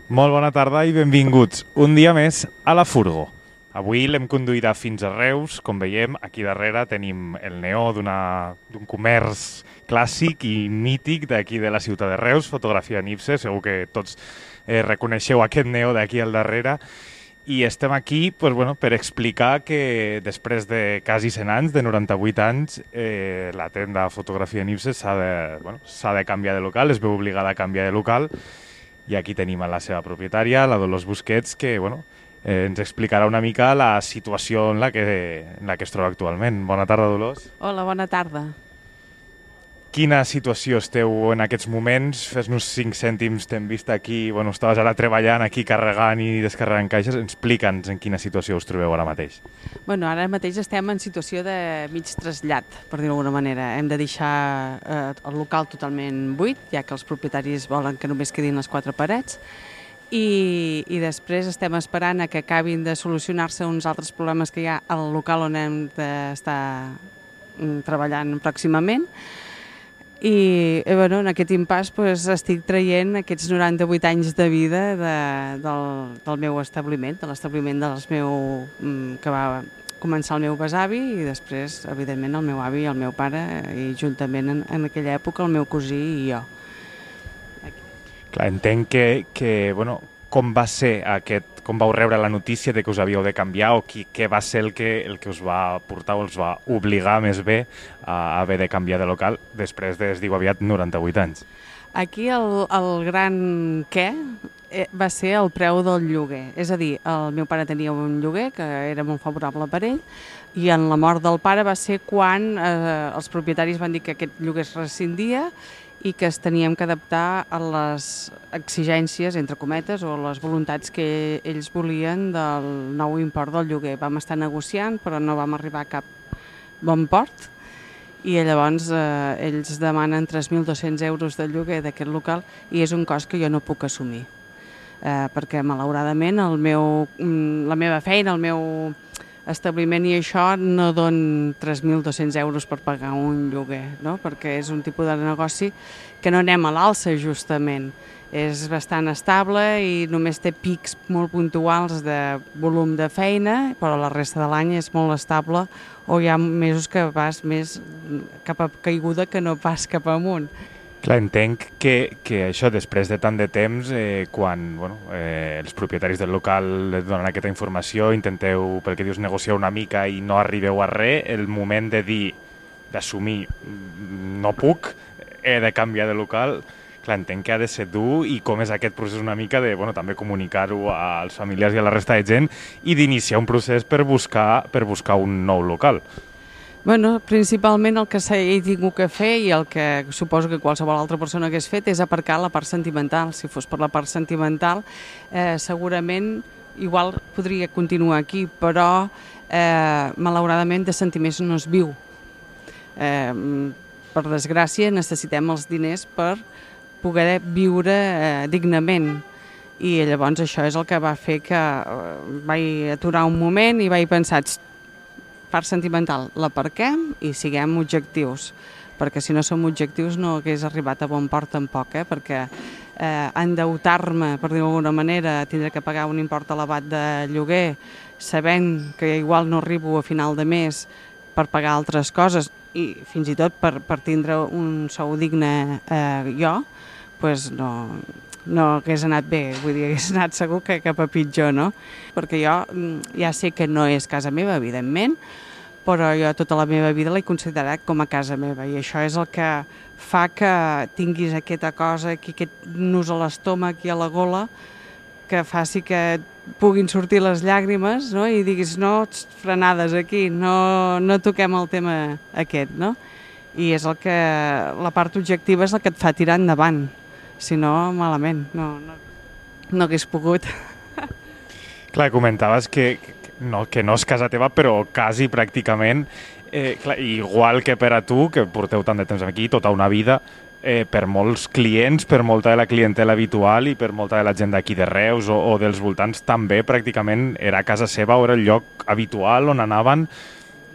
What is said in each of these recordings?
Molt bona tarda i benvinguts un dia més a la Furgo. Avui l'hem conduïda fins a Reus. Com veiem, aquí darrere tenim el neó d'un comerç clàssic i mític d'aquí de la ciutat de Reus, fotografia Nipse. Segur que tots reconeixeu aquest neó d'aquí al darrere. I estem aquí per explicar que després de quasi 100 anys, de 98 anys, la tenda Fotografia Nipse s'ha de canviar de local, es veu obligada a canviar de local. I aquí tenim a la seva propietària, la Dolors Busquets, que ens explicarà una mica la situació en la que es troba actualment. Bona tarda, Dolors. Hola, bona tarda. Quina situació esteu en aquests moments? Fes-nos 5 cèntims, t'hem vist aquí, estaves ara treballant aquí, carregant i descarregant caixes. Explica'ns en quina situació us trobeu ara mateix. Ara mateix estem en situació de mig trasllat, per dir-ho d'alguna manera. Hem de deixar el local totalment buit, ja que els propietaris volen que només quedin les 4 parets, i després estem esperant a que acabin de solucionar-se uns altres problemes que hi ha al local on hem d'estar treballant pròximament. I en aquest impàs estic traient aquests 98 anys de vida del meu establiment, de l'establiment que va començar el meu besavi i després, evidentment, el meu avi i el meu pare, i juntament en aquella època el meu cosí i jo. Clar, entenc com va ser com vau rebre la notícia de que us havíeu de canviar o què va ser el que us va portar o us va obligar més bé a haver de canviar de local després de, es diu aviat, 98 anys. Aquí el gran què va ser el preu del lloguer. És a dir, el meu pare tenia un lloguer que era molt favorable per ell i en la mort del pare va ser quan els propietaris van dir que aquest lloguer es rescindia i que es teníem que adaptar a les exigències, entre cometes, o les voluntats que ells volien del nou import del lloguer. Vam estar negociant, però no vam arribar a cap bon port, i llavors ells demanen 3.200 euros de lloguer d'aquest local i és un cost que jo no puc assumir, perquè malauradament la meva feina, el meu establiment i això no don 3.200 euros per pagar un lloguer, no? Perquè és un tipus de negoci que no anem a l'alça justament. És bastant estable i només té pics molt puntuals de volum de feina, però la resta de l'any és molt estable o hi ha mesos que vas més cap a caiguda que no pas cap amunt. Clar, entenc que això, després de tant de temps, quan els propietaris del local donen aquesta informació, intenteu, pel que dius, negociar una mica i no arribeu a res, el moment de dir, d'assumir, no puc, he de canviar de local, clar, entenc que ha de ser dur i com és aquest procés una mica de també comunicar-ho als familiars i a la resta de gent i d'iniciar un procés per buscar un nou local. Principalment el que he tingut que fer i el que suposo que qualsevol altra persona hagués fet és aparcar la part sentimental. Si fos per la part sentimental, segurament igual podria continuar aquí, però malauradament de sentiments no es viu. Per desgràcia necessitem els diners per poder viure dignament. I llavors això és el que va fer que vaig aturar un moment i vaig pensar, part sentimental, l'aparquem i siguem objectius, perquè si no som objectius no hagués arribat a bon port tampoc, perquè endeutar-me, per dir-ho d'alguna manera, tindré que pagar un import elevat de lloguer, sabent que igual no arribo a final de mes per pagar altres coses i fins i tot per tindre un sou digne jo, doncs no hagués anat bé, vull dir, hagués anat segur que cap a pitjor, no? Perquè jo ja sé que no és casa meva, evidentment, però jo tota la meva vida l'he considerat com a casa meva i això és el que fa que tinguis aquesta cosa aquí, aquest nus a l'estómac i a la gola que faci que puguin sortir les llàgrimes, no? I diguis, no, frenades aquí, no toquem el tema aquest, no? I és el que, la part objectiva és el que et fa tirar endavant. Si no, malament, no hagués pogut. Clar, comentaves que no és casa teva, però quasi pràcticament, igual que per a tu, que porteu tant de temps aquí, tota una vida, per molts clients, per molta de la clientela habitual i per molta de la gent d'aquí de Reus o dels voltants, també pràcticament era casa seva o era el lloc habitual on anaven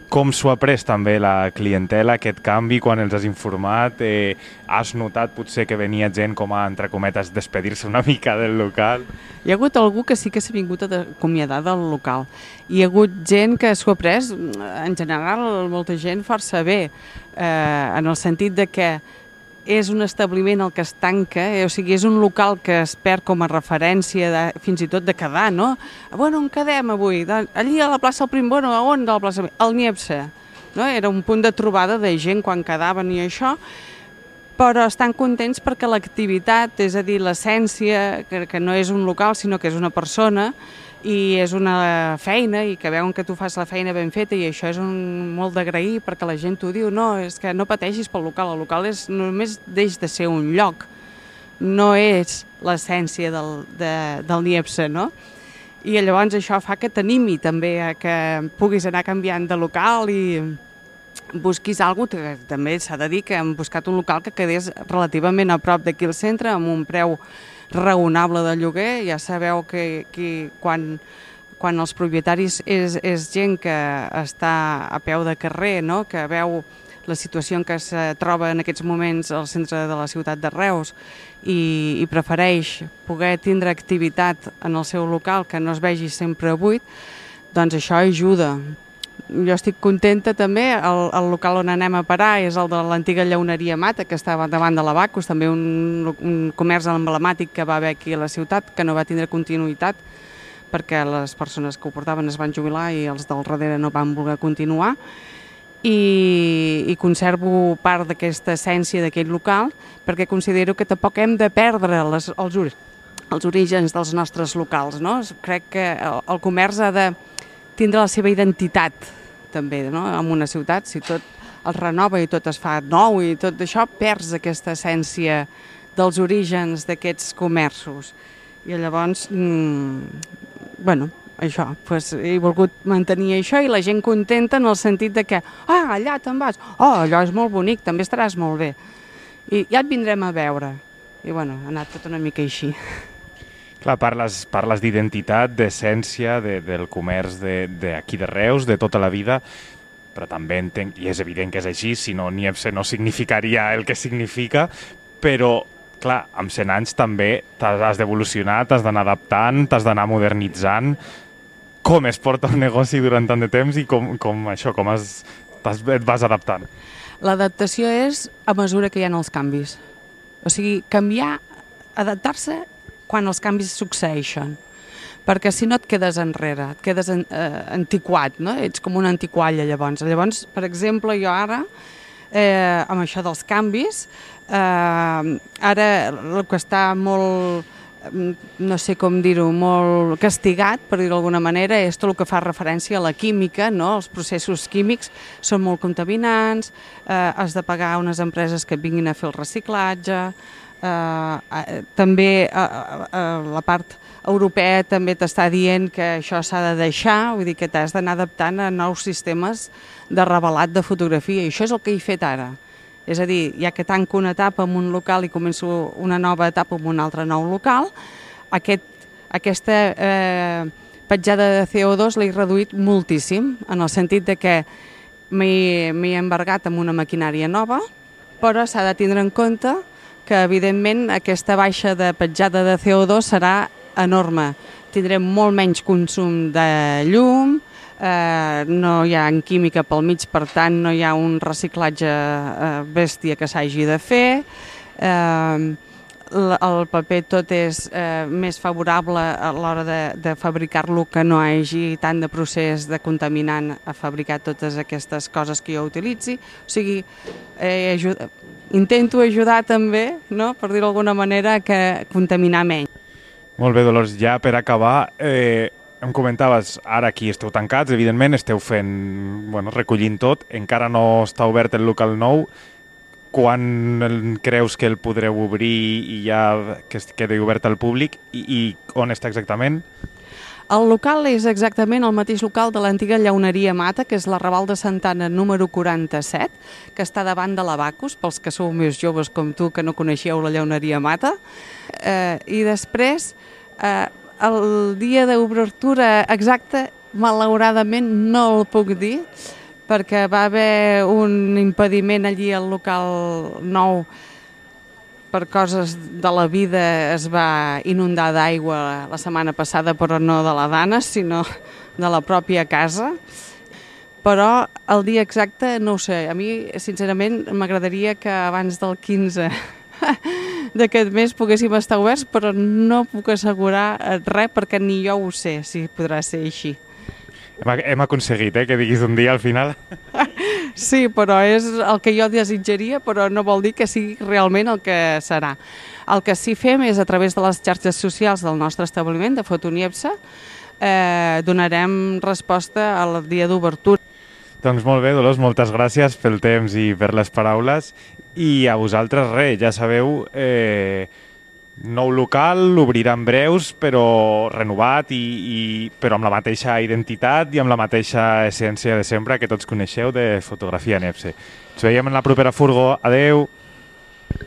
Com s'ho ha pres també la clientela, aquest canvi, quan els has informat? Has notat potser que venia gent com a, entre cometes, despedir-se una mica del local? Hi ha hagut algú que sí que s'ha vingut a acomiadar del local. Hi ha hagut gent que s'ho ha pres, en general, molta gent força bé, en el sentit de que és un establiment el que es tanca, o sigui, és un local que es perd com a referència fins i tot de quedar, no? Bueno, on quedem avui? Allí a la plaça del Prim, bueno, a on de la plaça? Al Niepce, no? Era un punt de trobada de gent quan quedaven i això, però estan contents perquè l'activitat, és a dir, l'essència, que no és un local sinó que és una persona, i és una feina i que veuen que tu fas la feina ben feta i això és molt d'agrair perquè la gent t'ho diu, no, és que no pateixis pel local, el local només deix de ser un lloc, no és l'essència del Niepce, no? I llavors això fa que t'animi també a que puguis anar canviant de local i busquis alguna cosa, que també s'ha de dir que hem buscat un local que quedés relativament a prop d'aquí al centre amb un preu raonable de lloguer. Ja sabeu que quan els propietaris és gent que està a peu de carrer, no? Que veu la situació en què se troba en aquests moments al centre de la ciutat de Reus i prefereix poder tindre activitat en el seu local que no es vegi sempre buit, doncs això ajuda. Jo estic contenta també, el local on anem a parar és el de l'antiga llauneria Mata, que estava davant de l'Abacus, també un comerç emblemàtic que va haver aquí a la ciutat, que no va tindre continuïtat, perquè les persones que ho portaven es van jubilar i els del darrere no van voler continuar, i conservo part d'aquesta essència d'aquell local, perquè considero que tampoc hem de perdre els orígens dels nostres locals, no? Crec que el comerç ha de tindre la seva identitat també, no? En una ciutat, si tot es renova i tot es fa nou i tot això, perds aquesta essència dels orígens d'aquests comerços. I llavors, bueno, això, doncs he volgut mantenir això i la gent contenta en el sentit de que, allà te'n vas, allò és molt bonic, també estaràs molt bé. I ja et vindrem a veure. I bueno, ha anat tot una mica així. Clar, parles d'identitat, d'essència del comerç d'aquí de Reus, de tota la vida, però també entenc, i és evident que és així, si no Niepce no significaria el que significa, però, clar, amb 100 anys també has d'evolucionar, t'has d'anar adaptant, t'has d'anar modernitzant. Com es porta un negoci durant tant de temps i com et vas adaptant? L'adaptació és a mesura que hi ha els canvis. O sigui, canviar, adaptar-se quan els canvis succeeixen, perquè si no et quedes enrere, et quedes antiquat, no? Ets com una antiqualla llavors. Llavors, per exemple, jo ara, amb això dels canvis, ara el que està molt, no sé com dir-ho, molt castigat, per dir-ho d'alguna manera, és tot el que fa referència a la química, no? Els processos químics són molt contaminants, has de pagar unes empreses que vinguin a fer el reciclatge, també la part europea també t'està dient que això s'ha de deixar, vull dir que t'has d'anar adaptant a nous sistemes de revelat de fotografia, i això és el que he fet ara. És a dir, ja que tanco una etapa en un local i començo una nova etapa en un altre nou local, aquesta petjada de CO2 l'he reduït moltíssim, en el sentit de que m'he embargat amb una maquinària nova, però s'ha de tindre en compte que evidentment aquesta baixa de petjada de CO2 serà enorme. Tindrem molt menys consum de llum, no hi ha química pel mig, per tant no hi ha un reciclatge bèstia que s'hagi de fer, el paper tot és més favorable a l'hora de fabricar-lo, que no hi hagi tant de procés de contaminant a fabricar totes aquestes coses que jo utilitzi. O sigui, intento ajudar també, no? Per dir-ho d'alguna manera, a contaminar menys. Molt bé, Dolors, ja per acabar, em comentaves, ara aquí esteu tancats, evidentment, esteu recollint tot, encara no està obert el local nou. Quan creus que el podreu obrir i ja que es quedi obert al públic i on està exactament? El local és exactament el mateix local de l'antiga llauneria Mata, que és la Raval de Santana número 47, que està davant de l'Abacus, pels que sou més joves com tu que no coneixeu la llauneria Mata. I després, el dia d'obertura exacte, malauradament no el puc dir, perquè va haver un impediment allí al local nou per coses de la vida, es va inundar d'aigua la setmana passada, però no de la Dana, sinó de la pròpia casa. Però el dia exacte no ho sé. A mi, sincerament, m'agradaria que abans del 15 d'aquest mes poguéssim estar oberts, però no puc assegurar res perquè ni jo ho sé si podrà ser així. Hem aconseguit, que diguis un dia al final. Sí, però és el que jo desitjaria, però no vol dir que sigui realment el que serà. El que sí fem és, a través de les xarxes socials del nostre establiment, de Fotoniepsa, donarem resposta al dia d'obertura. Doncs molt bé, Dolors, moltes gràcies pel temps i per les paraules. I a vosaltres, res, ja sabeu, nou local, obrirà en breus, però renovat, però amb la mateixa identitat i amb la mateixa essència de sempre que tots coneixeu de Fotografia Nepse. Ens veiem en la propera furgo. Adeu!